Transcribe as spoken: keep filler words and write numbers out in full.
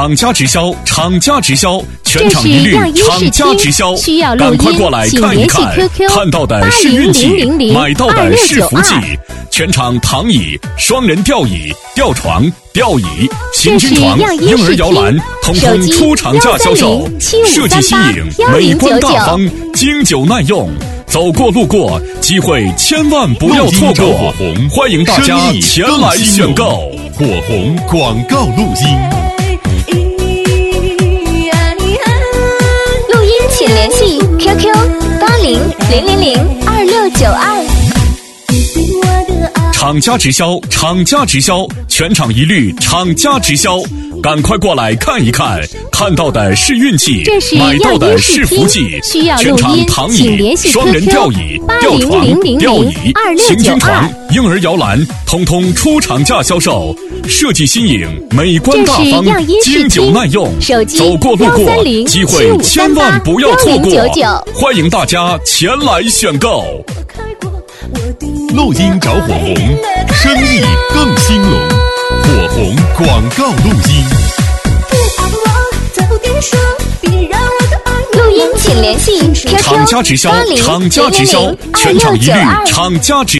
厂家直销，厂家直销，全场一律厂家直销，赶快过来看一看，看到的是运气，买到的是福气。全场躺椅、双人吊椅、吊床、吊椅、行军床、婴儿摇篮，统统出厂价销售，设计新颖，美观大方，经久耐用。走过路过，机会千万不要错过！欢迎大家前来选购。 火红广告录音， 录音请联系 Q Q 八零零零零二六九二。 厂家直销，厂家直销，全场一律厂家直销，赶快过来看一看，看到的是运气，买到的是福气。全场躺椅、双人吊椅、吊床、吊椅、行军床、婴儿摇篮，通通出厂价销售，设计新颖，美观大方，经久耐用。走过路过，机会千万不要错过！欢迎大家前来选购。 录音找火红，生意更兴隆。火红广告录音。 录音请联系 Q Q 厂家直销，厂家直销，全场一律厂家直销。